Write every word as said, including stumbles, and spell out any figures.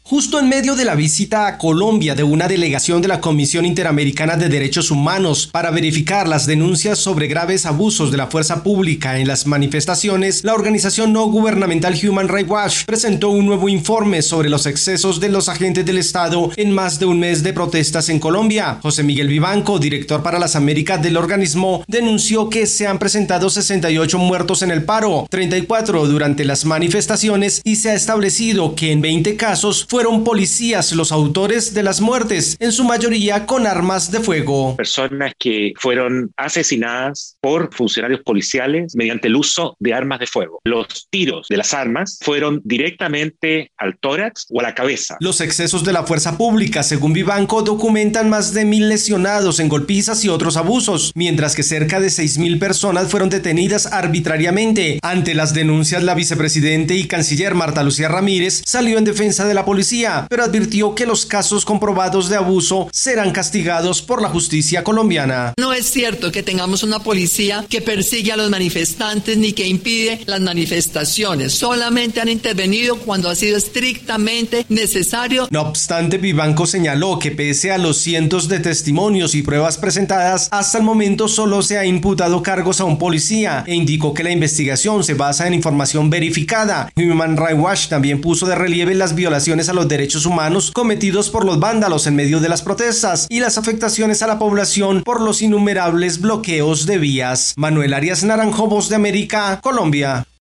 Justo en medio de la visita a Colombia de una delegación de la Comisión Interamericana de Derechos Humanos para verificar las denuncias sobre graves abusos de la fuerza pública en las manifestaciones, la organización no gubernamental Human Rights Watch presentó un nuevo informe sobre los excesos de los agentes del Estado en más de un mes de protestas en Colombia. José Miguel Vivanco, director para las Américas del organismo, denunció que se han presentado sesenta y ocho muertos en el paro, treinta y cuatro durante las manifestaciones, y se ha establecido que en veinte casos fueron policías los autores de las muertes, en su mayoría con armas de fuego. Personas que fueron asesinadas por funcionarios policiales mediante el uso de armas de fuego. Los tiros de las armas fueron directamente al tórax o a la cabeza. Los excesos de la fuerza pública, según Vivanco, documentan más de mil lesionados en golpizas y otros abusos, mientras que cerca de seis mil personas fueron detenidas arbitrariamente. Ante las denuncias, la vicepresidente y canciller Marta Lucía Ramírez salió en defensa de la policía, pero advirtió que los casos comprobados de abuso serán castigados por la justicia colombiana. No es cierto que tengamos una policía que persigue a los manifestantes ni que impide las manifestaciones. Solamente han intervenido cuando ha sido estrictamente necesario. No obstante, Vivanco señaló que pese a los cientos de testimonios y pruebas presentadas, hasta el momento solo se ha imputado cargos a un policía e indicó que la investigación se basa en información verificada. Human Rights Watch también puso de relieve las violaciones a los derechos humanos cometidos por los vándalos en medio de las protestas y las afectaciones a la población por los innumerables bloqueos de vías. Manuel Arias Naranjo, Voz de América, Colombia.